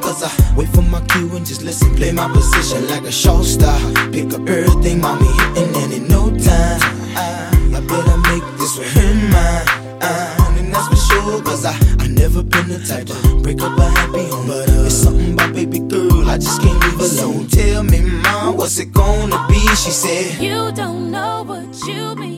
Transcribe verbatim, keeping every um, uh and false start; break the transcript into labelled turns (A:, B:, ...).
A: cause I wait for my cue and just listen. Play my position like a show star. Pick up everything, mommy hitting, and in no time I, I better make this with her mine. Uh, and that's for sure, cause I, I never been the type to break up a happy home. But uh, it's something about baby girl, I just can't leave alone. Tell me, mom, what's it gonna be? She said,
B: you don't know what you mean.